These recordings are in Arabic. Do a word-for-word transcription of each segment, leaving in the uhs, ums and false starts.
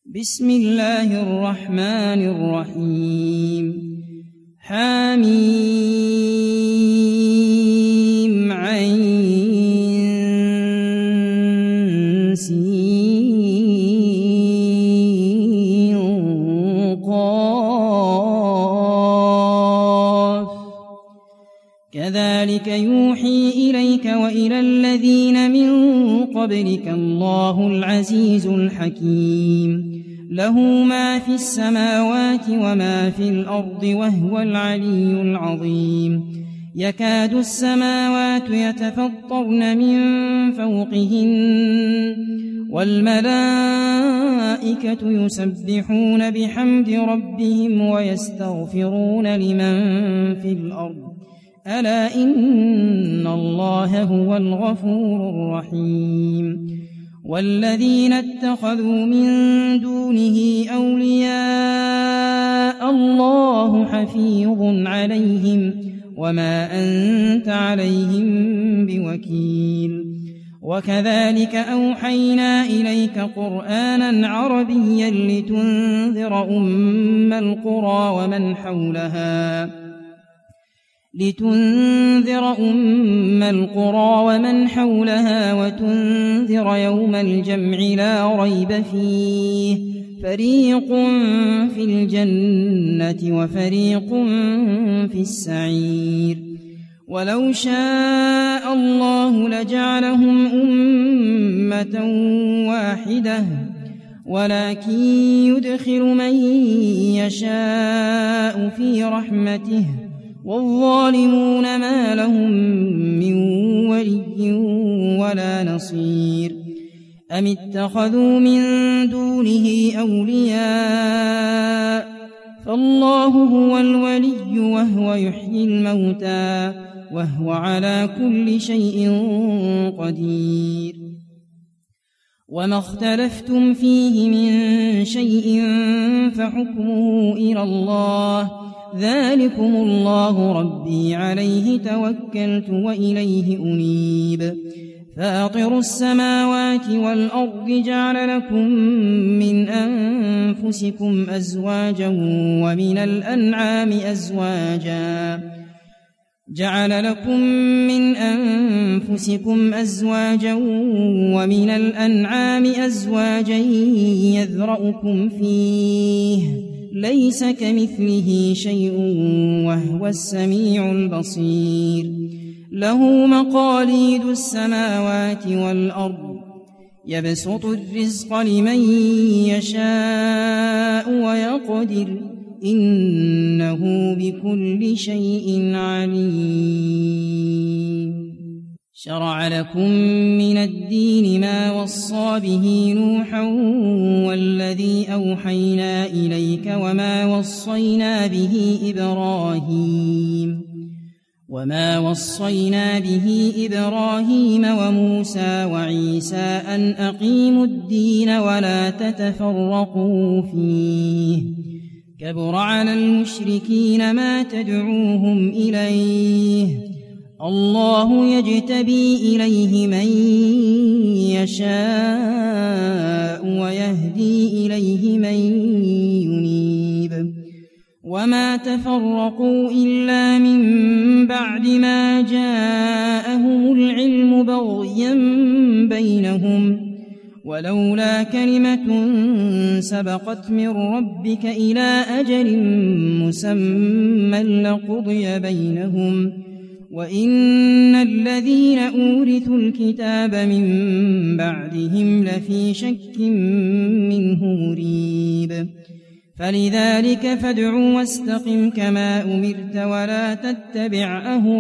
بسم الله الرحمن الرحيم حميم عين سين قاف كذلك يوحي إليك وإلى الذين من قبلك الله العزيز الحكيم له ما في السماوات وما في الأرض وهو العلي العظيم يكاد السماوات يتفطرن من فوقهن والملائكة يسبحون بحمد ربهم ويستغفرون لمن في الأرض ألا إن الله هو الغفور الرحيم والذين اتخذوا من دونه أولياء الله حفيظ عليهم وما أنت عليهم بوكيل وكذلك أوحينا إليك قرآنا عربيا لتنذر أم القرى ومن حولها لتنذر أم القرى ومن حولها وتنذر يوم الجمع لا ريب فيه فريق في الجنة وفريق في السعير ولو شاء الله لجعلهم أمة واحدة ولكن يدخل من يشاء في رحمته والظالمون ما لهم من ولي ولا نصير أم اتخذوا من دونه أولياء فالله هو الولي وهو يحيي الموتى وهو على كل شيء قدير وما اختلفتم فيه من شيء فحكمه إلى الله ذلكم الله ربي عليه توكلت وإليه أنيب فاطر السماوات والأرض جعل لكم من أنفسكم أزواجا ومن الأنعام أزواجا جعل لكم من أنفسكم أزواجا ومن الأنعام أزواجا يذرأكم فيه ليس كمثله شيء وهو السميع البصير له مقاليد السماوات والأرض يبسط الرزق لمن يشاء ويقدر إنه بكل شيء عليم شرع لكم من الدين ما وصى به نوحا والذي أوحينا إليك وما وصينا به إبراهيم وما وصينا به إبراهيم وموسى وعيسى أن أقيموا الدين ولا تتفرقوا فيه كبر على المشركين ما تدعوهم إليه الله يجتبي إليه من يشاء ويهدي إليه من ينيب وما تفرقوا إلا من بعد ما جاءهم العلم بغيا بينهم ولولا كلمة سبقت من ربك إلى أجل مسمى لقضي بينهم وإن الذين أورثوا الكتاب من بعدهم لفي شك منه مريب فلذلك فادع واستقم كما أمرت ولا تتبع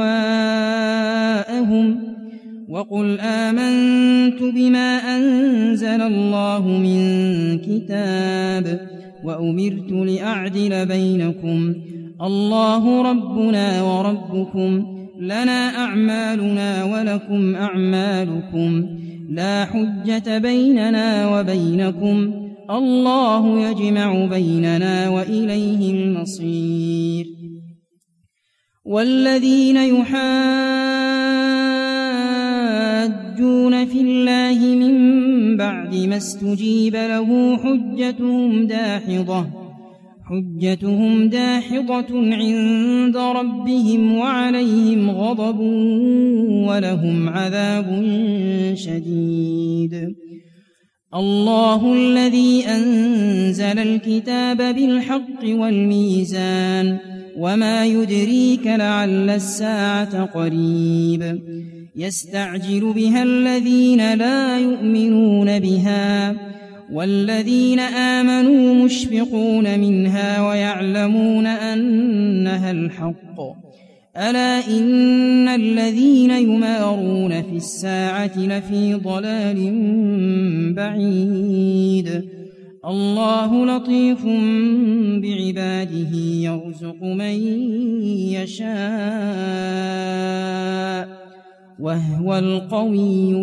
أهواءهم وقل آمنت بما أنزل الله من كتاب وأمرت لأعدل بينكم الله ربنا وربكم لنا أعمالنا ولكم أعمالكم لا حجة بيننا وبينكم الله يجمع بيننا وإليه المصير والذين يحاجون يحاجون في الله من بعد ما استجيب له حجتهم داحضة حجتهم داحضة عند ربهم وعليهم غضب ولهم عذاب شديد. الله الذي أنزل الكتاب بالحق والميزان وما يدريك لعل الساعة قريب يستعجل بها الذين لا يؤمنون بها والذين آمنوا مشفقون منها ويعلمون أنها الحق ألا إن الذين يمارون في الساعة لفي ضلال بعيد. الله لطيف بعباده يرزق من يشاء وهو القوي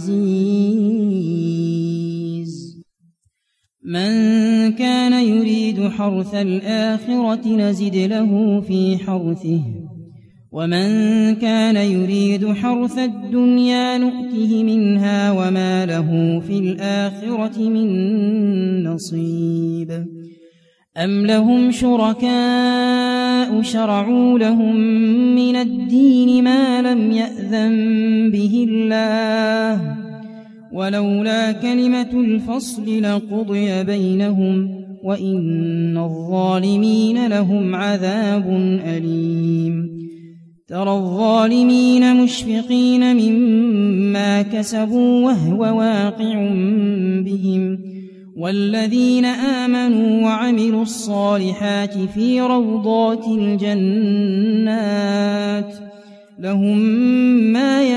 العزيز. من كان يريد حرث الآخرة نزد له في حرثه ومن كان يريد حرث الدنيا نؤته منها وما له في الآخرة من نصيب. أم لهم شركاء شرعوا لهم من الدين ما لم يأذن به الله ولولا كلمة الفصل لقضي بينهم وإن الظالمين لهم عذاب أليم. ترى الظالمين مشفقين مما كسبوا وهو واقع بهم والذين آمنوا وعملوا الصالحات في روضات الجنات لهم ما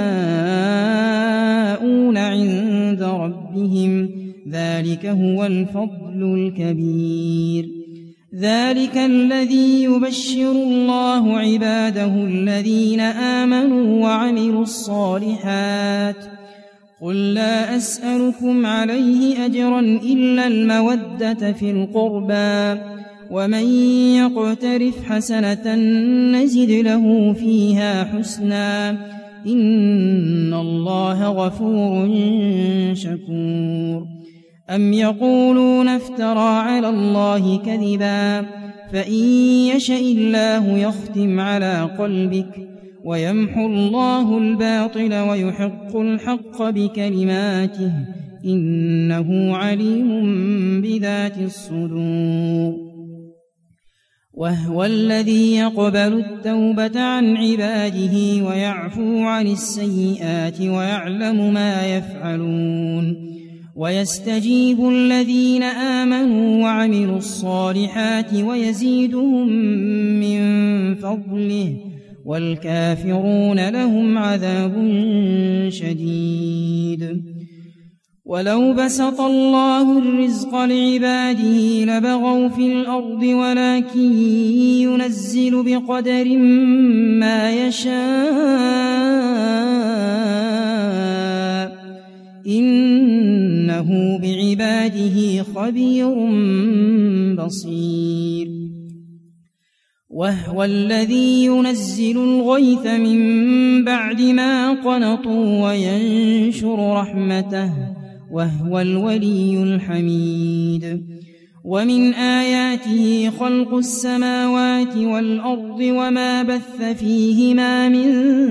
يشاءون عند ربهم ذلك هو الفضل الكبير. ذلك الذي يبشر الله عباده الذين آمنوا وعملوا الصالحات قل لا أسألكم عليه أجرا إلا المودة في القربى ومن يقترف حسنة نزد له فيها حسنا إن الله غفور شكور. أم يقولون افترى على الله كذبا فإن يشاء الله يختم على قلبك ويمحو الله الباطل ويحق الحق بكلماته إنه عليم بذات الصدور. وهو الذي يقبل التوبة عن عباده ويعفو عن السيئات ويعلم ما يفعلون ويستجيب الذين آمنوا وعملوا الصالحات ويزيدهم من فضله والكافرون لهم عذاب شديد. ولو بسط الله الرزق لعباده لبغوا في الأرض ولكن ينزل بقدر ما يشاء إنه بعباده خبير بصير. وهو الذي ينزل الغيث من بعد ما قنطوا وينشر رحمته وهو الولي الحميد. ومن آياته خلق السماوات والأرض وما بث فيهما من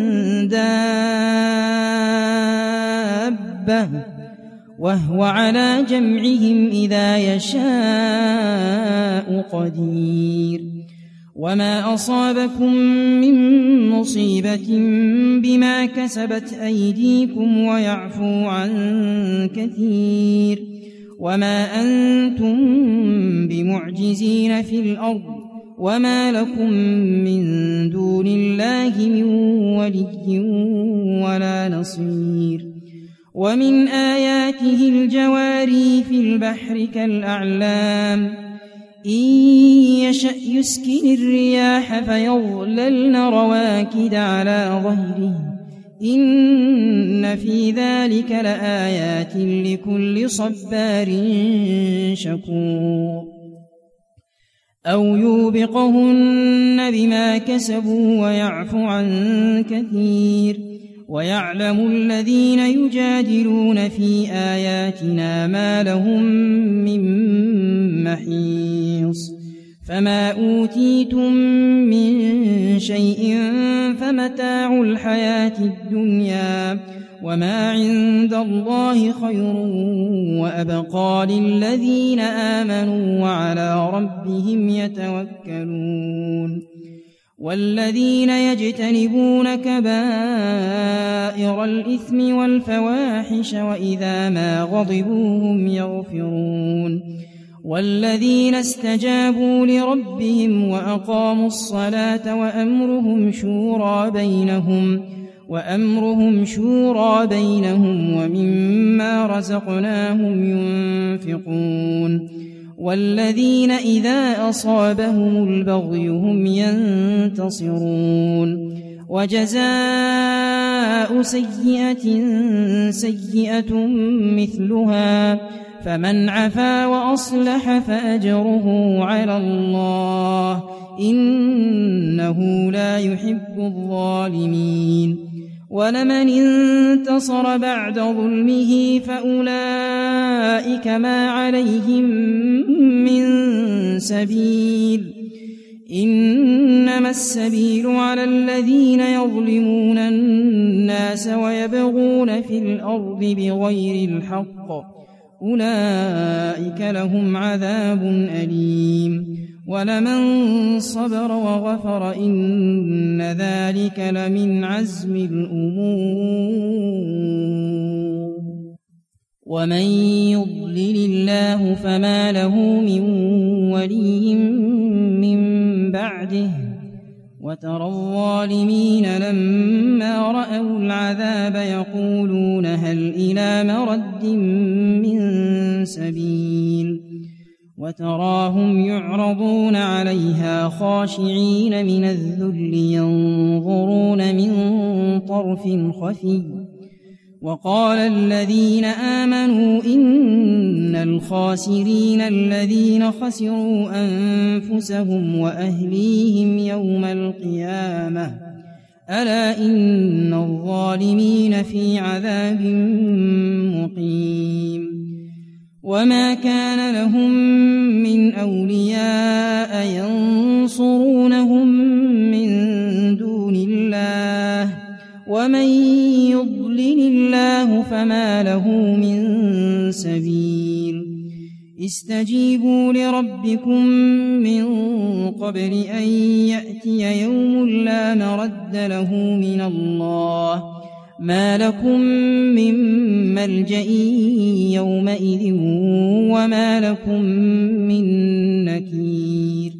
دابة وهو على جمعهم إذا يشاء قدير. وما أصابكم من مصيبة بما كسبت أيديكم ويعفو عن كثير وما أنتم بمعجزين في الأرض وما لكم من دون الله من ولي ولا نصير. ومن آياته الجواري في البحر كالأعلام إن يشأ يسكن الرياح فيظللن رواكد على ظهره إن في ذلك لآيات لكل صبار شكور. أو يوبقهن بما كسبوا ويعفو عن كثير ويعلم الذين يجادلون في آياتنا ما لهم من محيص فما أوتيتم من شيء فمتاع الحياة الدنيا وما عند الله خير وأبقى للذين آمنوا وعلى ربهم يتوكلون والذين يجتنبون كبائر الإثم والفواحش وإذا ما غضبوا هم يغفرون والذين استجابوا لربهم وأقاموا الصلاة وأمرهم شورى بينهم وأمرهم شورى بينهم ومما رزقناهم ينفقون والذين إذا أصابهم البغي هم ينتصرون وجزاء سيئة سيئة مثلها فمن عفا وأصلح فأجره على الله إنه لا يحب الظالمين ولمن انتصر بعد ظلمه فأولئك ما عليهم من سبيل إنما السبيل على الذين يظلمون الناس ويبغون في الأرض بغير الحق أولئك لهم عذاب أليم ولمن صبر وغفر إن ذلك لمن عزم الأمور ومن يضلل الله فما له من ولي من بعده وترى الظالمين لما رأوا العذاب يقولون هل إلى مرد من سبيل وتراهم يعرضون عليها خاشعين من الذل ينظرون من طرف خفي وقال الذين آمنوا إن الخاسرين الذين خسروا أنفسهم وأهليهم يوم القيامة ألا إن الظالمين في عذاب مقيم وما كان لهم من أولياء ينصرونهم من دون الله ومن يضلل الله فما له من سبيل استجيبوا لربكم من قبل أن يأتي يوم لا مرد له من الله ما لكم من ملجأ يومئذ وما لكم من نكير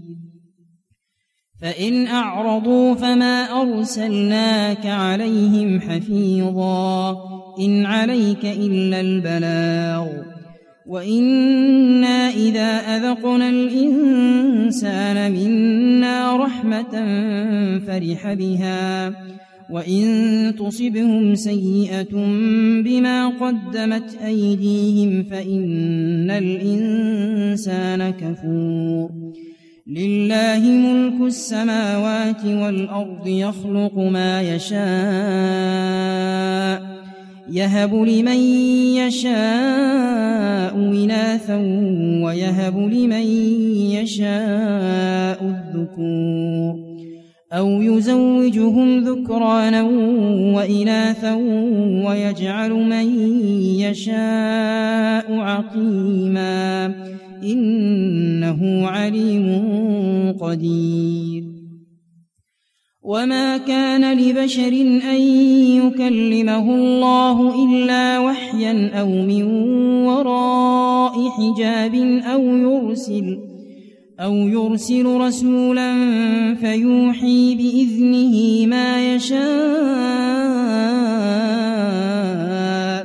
فإن أعرضوا فما أرسلناك عليهم حفيظا إن عليك إلا البلاغ وإنا إذا أذقنا الإنسان منا رحمة فرح بها وإن تصبهم سيئة بما قدمت أيديهم فإن الإنسان كفور لله ملك السماوات والأرض يخلق ما يشاء يهب لمن يشاء إناثا ويهب لمن يشاء الذكور أو يزوجهم ذكرانا وإناثا ويجعل من يشاء عقيما إنه عليم قدير وما كان لبشر أن يكلمه الله إلا وحيا أو من وراء حجاب أو يرسل أو يرسل رسولا فيوحي بإذنه ما يشاء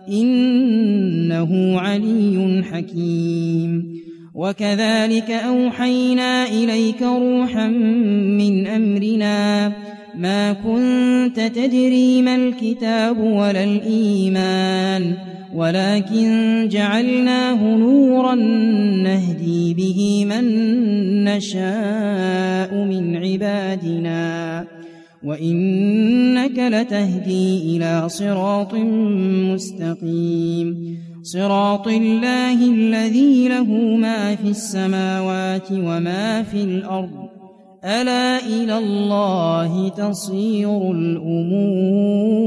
إنه علي حكيم وكذلك أوحينا إليك روحا من أمرنا ما كنت تدري ما الكتاب ولا الإيمان ولكن جعلناه نورا نهدي به من نشاء من عبادنا وإنك وإنك لتهدي إلى صراط مستقيم صراط الله الذي له ما في السماوات وما في الأرض ألا إلى الله تصير الأمور